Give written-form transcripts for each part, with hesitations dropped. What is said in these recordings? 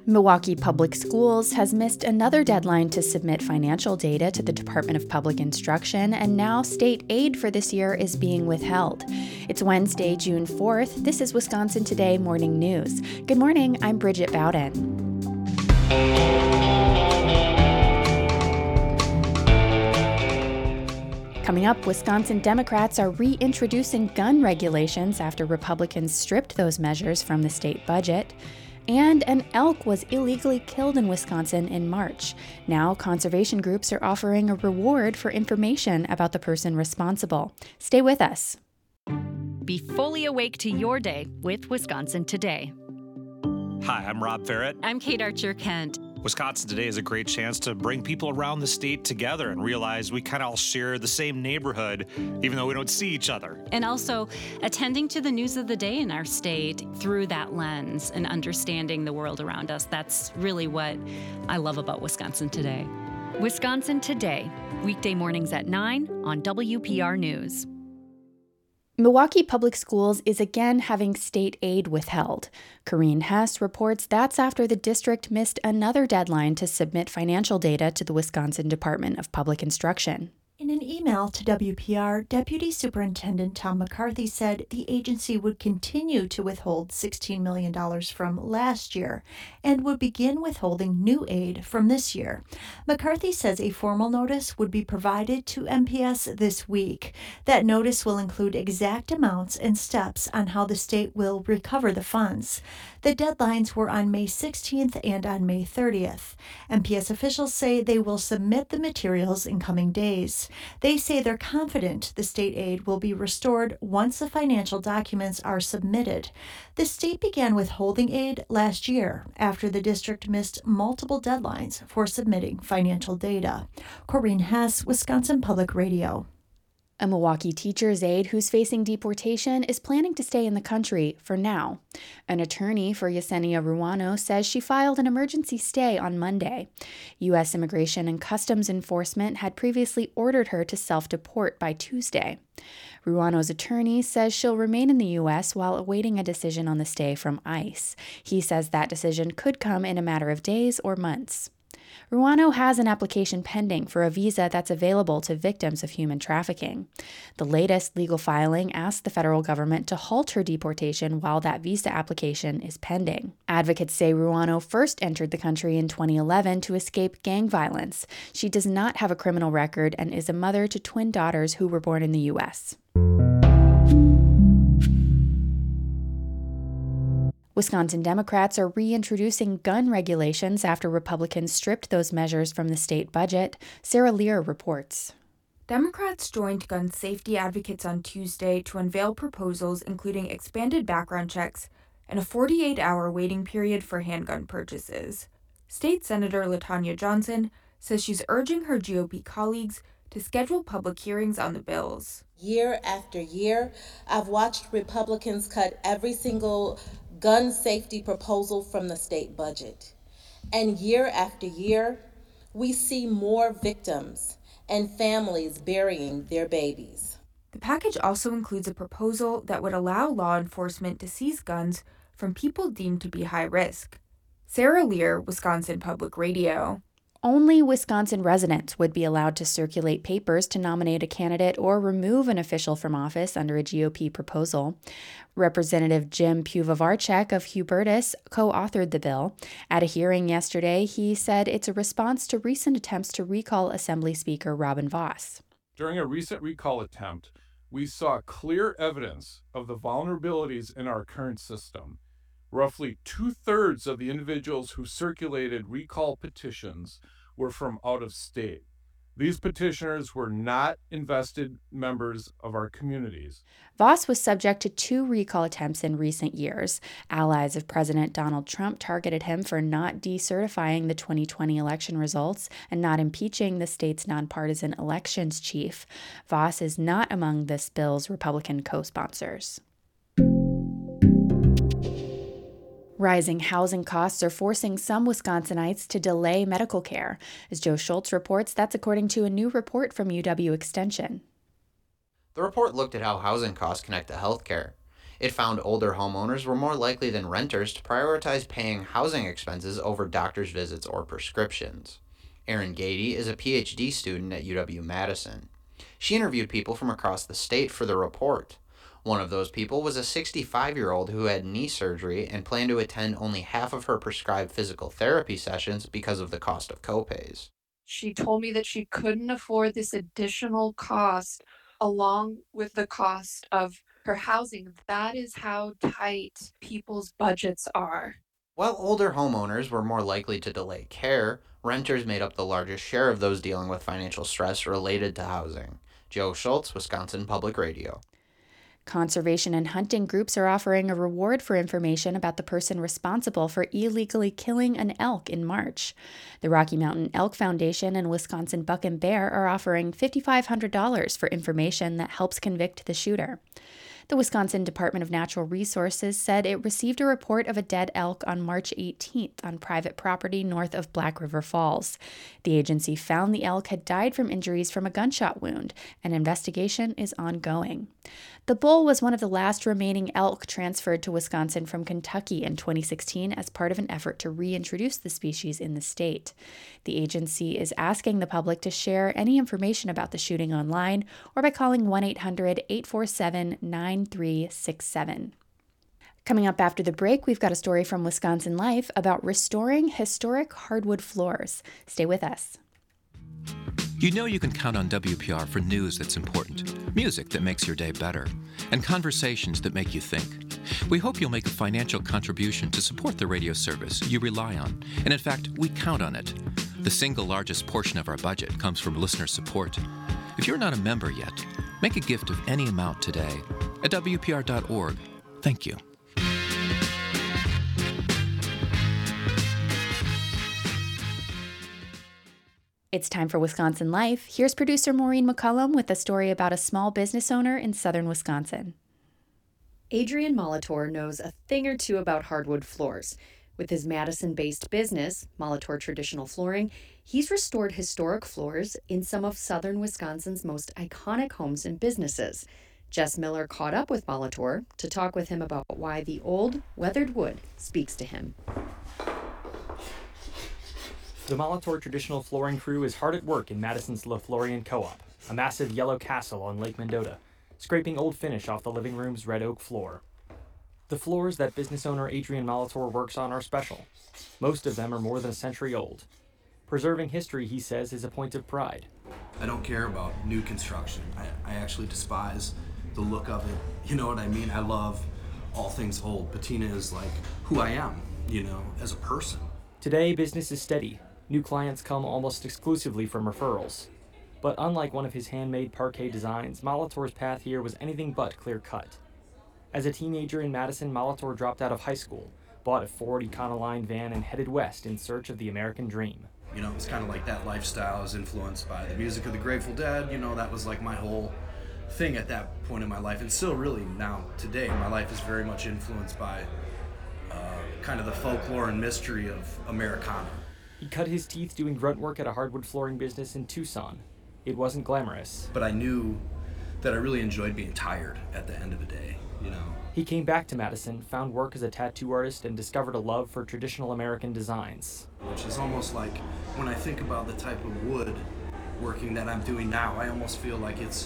Milwaukee Public Schools has missed another deadline to submit financial data to the Department of Public Instruction, and now state aid for this year is being withheld. It's Wednesday, June 4th. This is Wisconsin Today Morning News. Good morning, I'm Bridget Bowden. Coming up, Wisconsin Democrats are reintroducing gun regulations after Republicans stripped those measures from the state budget. And an elk was illegally killed in Wisconsin in March. Now, conservation groups are offering a reward for information about the person responsible. Stay with us. Be fully awake to your day with Wisconsin Today. Hi, I'm Rob Ferret. I'm Kate Archer-Kent. Wisconsin Today is a great chance to bring people around the state together and realize we kind of all share the same neighborhood, even though we don't see each other. And also attending to the news of the day in our state through that lens and understanding the world around us. That's really what I love about Wisconsin Today. Wisconsin Today, weekday mornings at 9 on WPR News. Milwaukee Public Schools is again having state aid withheld. Corrine Hess reports that's after the district missed another deadline to submit financial data to the Wisconsin Department of Public Instruction. In an email to WPR, Deputy Superintendent Tom McCarthy said the agency would continue to withhold $16 million from last year and would begin withholding new aid from this year. McCarthy says a formal notice would be provided to MPS this week. That notice will include exact amounts and steps on how the state will recover the funds. The deadlines were on May 16th and on May 30th. MPS officials say they will submit the materials in coming days. They say they're confident the state aid will be restored once the financial documents are submitted. The state began withholding aid last year after the district missed multiple deadlines for submitting financial data. Corrine Hess, Wisconsin Public Radio. A Milwaukee teacher's aide who's facing deportation is planning to stay in the country for now. An attorney for Yesenia Ruano says she filed an emergency stay on Monday. U.S. Immigration and Customs Enforcement had previously ordered her to self-deport by Tuesday. Ruano's attorney says she'll remain in the U.S. while awaiting a decision on the stay from ICE. He says that decision could come in a matter of days or months. Ruano has an application pending for a visa that's available to victims of human trafficking. The latest legal filing asked the federal government to halt her deportation while that visa application is pending. Advocates say Ruano first entered the country in 2011 to escape gang violence. She does not have a criminal record and is a mother to twin daughters who were born in the U.S. Wisconsin Democrats are reintroducing gun regulations after Republicans stripped those measures from the state budget. Sarah Lear reports. Democrats joined gun safety advocates on Tuesday to unveil proposals including expanded background checks and a 48-hour waiting period for handgun purchases. State Senator LaTanya Johnson says she's urging her GOP colleagues to schedule public hearings on the bills. Year after year, I've watched Republicans cut every single gun safety proposal from the state budget. And year after year, we see more victims and families burying their babies. The package also includes a proposal that would allow law enforcement to seize guns from people deemed to be high risk. Sarah Lear, Wisconsin Public Radio. Only Wisconsin residents would be allowed to circulate papers to nominate a candidate or remove an official from office under a GOP proposal. Representative Jim Puvavarchek of Hubertus co-authored the bill. At a hearing yesterday, he said it's a response to recent attempts to recall Assembly Speaker Robin Vos. During a recent recall attempt, we saw clear evidence of the vulnerabilities in our current system. Roughly 2/3 of the individuals who circulated recall petitions were from out of state. These petitioners were not invested members of our communities. Vos was subject to 2 recall attempts in recent years. Allies of President Donald Trump targeted him for not decertifying the 2020 election results and not impeaching the state's nonpartisan elections chief. Vos is not among this bill's Republican co-sponsors. Rising housing costs are forcing some Wisconsinites to delay medical care. As Joe Schultz reports, that's according to a new report from UW Extension. The report looked at how housing costs connect to healthcare. It found older homeowners were more likely than renters to prioritize paying housing expenses over doctor's visits or prescriptions. Erin Gady is a PhD student at UW-Madison. She interviewed people from across the state for the report. One of those people was a 65-year-old who had knee surgery and planned to attend only half of her prescribed physical therapy sessions because of the cost of copays. She told me that she couldn't afford this additional cost along with the cost of her housing. That is how tight people's budgets are. While older homeowners were more likely to delay care, renters made up the largest share of those dealing with financial stress related to housing. Joe Schultz, Wisconsin Public Radio. Conservation and hunting groups are offering a reward for information about the person responsible for illegally killing an elk in March. The Rocky Mountain Elk Foundation and Wisconsin Buck and Bear are offering $5,500 for information that helps convict the shooter. The Wisconsin Department of Natural Resources said it received a report of a dead elk on March 18th on private property north of Black River Falls. The agency found the elk had died from injuries from a gunshot wound. An investigation is ongoing. The bull was one of the last remaining elk transferred to Wisconsin from Kentucky in 2016 as part of an effort to reintroduce the species in the state. The agency is asking the public to share any information about the shooting online or by calling 1-800-847-9367. Coming up after the break, we've got a story from Wisconsin Life about restoring historic hardwood floors. Stay with us. You know you can count on WPR for news that's important, music that makes your day better, and conversations that make you think. We hope you'll make a financial contribution to support the radio service you rely on, and in fact, we count on it. The single largest portion of our budget comes from listener support. If you're not a member yet, make a gift of any amount today at WPR.org. Thank you. It's time for Wisconsin Life. Here's producer Maureen McCullum with a story about a small business owner in southern Wisconsin. Adrian Molitor knows a thing or two about hardwood floors. With his Madison-based business, Molitor Traditional Flooring, he's restored historic floors in some of southern Wisconsin's most iconic homes and businesses. Jess Miller caught up with Molitor to talk with him about why the old, weathered wood speaks to him. The Molitor Traditional Flooring crew is hard at work in Madison's Lothlorien Co-op, a massive yellow castle on Lake Mendota, scraping old finish off the living room's red oak floor. The floors that business owner Adrian Molitor works on are special. Most of them are more than a century old. Preserving history, he says, is a point of pride. I don't care about new construction. I actually despise the look of it. You know what I mean? I love all things old. Patina is like who I am, as a person. Today, business is steady. New clients come almost exclusively from referrals. But unlike one of his handmade parquet designs, Molitor's path here was anything but clear-cut. As a teenager in Madison, Molitor dropped out of high school, bought a Ford Econoline van, and headed west in search of the American dream. It's kind of like that lifestyle is influenced by the music of the Grateful Dead. That was like my whole thing at that point in my life. And still really now, today, my life is very much influenced by kind of the folklore and mystery of Americana. He cut his teeth doing grunt work at a hardwood flooring business in Tucson. It wasn't glamorous. But I knew that I really enjoyed being tired at the end of the day, He came back to Madison, found work as a tattoo artist, and discovered a love for traditional American designs. Which is almost like, when I think about the type of wood working that I'm doing now, I almost feel like it's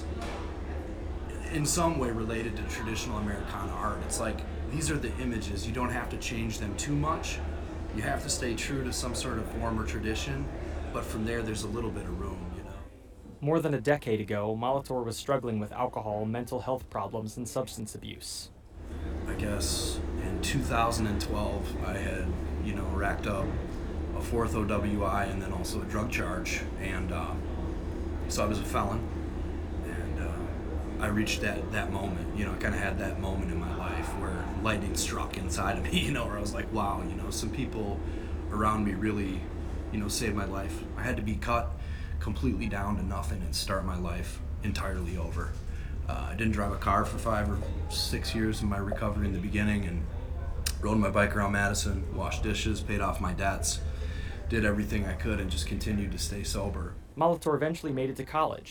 in some way related to traditional Americana art. It's like, these are the images. You don't have to change them too much. You have to stay true to some sort of form or tradition, but from there's a little bit of room, More than a decade ago, Molitor was struggling with alcohol, mental health problems, and substance abuse. I guess in 2012, I had, racked up a 4th OWI and then also a drug charge, and so I was a felon, and I reached that moment, I kind of had that moment in my life where lightning struck inside of me, where I was like, wow, some people around me really, saved my life. I had to be cut completely down to nothing and start my life entirely over. I didn't drive a car for 5 or 6 years in my recovery in the beginning, and rode my bike around Madison, washed dishes, paid off my debts, did everything I could, and just continued to stay sober. Molitor eventually made it to college.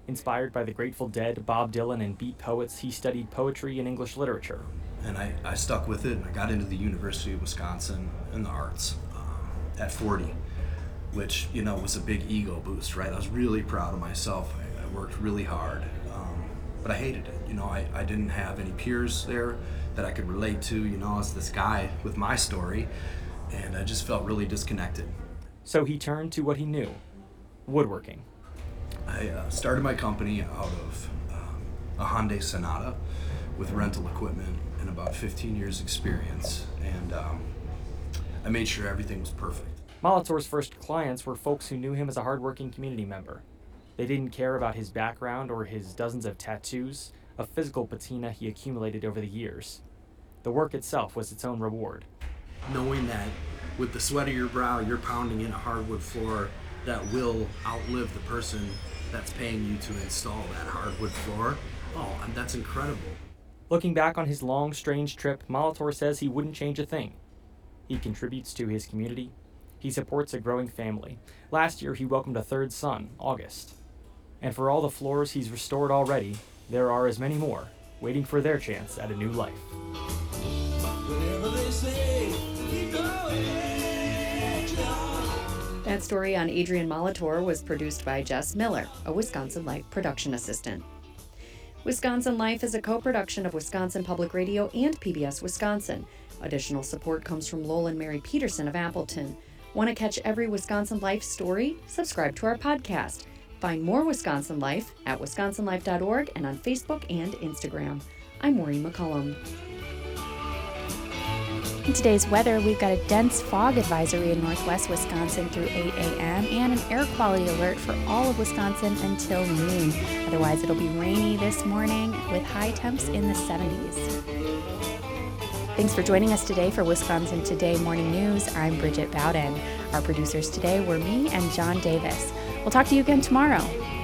Inspired by the Grateful Dead, Bob Dylan, and Beat poets, he studied poetry and English literature. And I stuck with it, and I got into the University of Wisconsin in the arts at 40, which, was a big ego boost, right? I was really proud of myself. I worked really hard, but I hated it. I didn't have any peers there that I could relate to, as this guy with my story, and I just felt really disconnected. So he turned to what he knew, woodworking. I started my company out of a Hyundai Sonata with rental equipment and about 15 years experience, and I made sure everything was perfect. Molitor's first clients were folks who knew him as a hardworking community member. They didn't care about his background or his dozens of tattoos, a physical patina he accumulated over the years. The work itself was its own reward. Knowing that with the sweat of your brow, you're pounding in a hardwood floor that will outlive the person that's paying you to install that hardwood floor, that's incredible. Looking back on his long, strange trip, Molitor says he wouldn't change a thing. He contributes to his community. He supports a growing family. Last year, he welcomed a third son, August. And for all the floors he's restored already, there are as many more, waiting for their chance at a new life. That story on Adrian Molitor was produced by Jess Miller, a Wisconsin Life production assistant. Wisconsin Life is a co-production of Wisconsin Public Radio and PBS Wisconsin. Additional support comes from Lowell and Mary Peterson of Appleton. Want to catch every Wisconsin Life story? Subscribe to our podcast. Find more Wisconsin Life at wisconsinlife.org and on Facebook and Instagram. I'm Maureen McCullum. In today's weather, we've got a dense fog advisory in northwest Wisconsin through 8 a.m. and an air quality alert for all of Wisconsin until noon. Otherwise, it'll be rainy this morning with high temps in the 70s. Thanks for joining us today for Wisconsin Today Morning News. I'm Bridget Bowden. Our producers today were me and John Davis. We'll talk to you again tomorrow.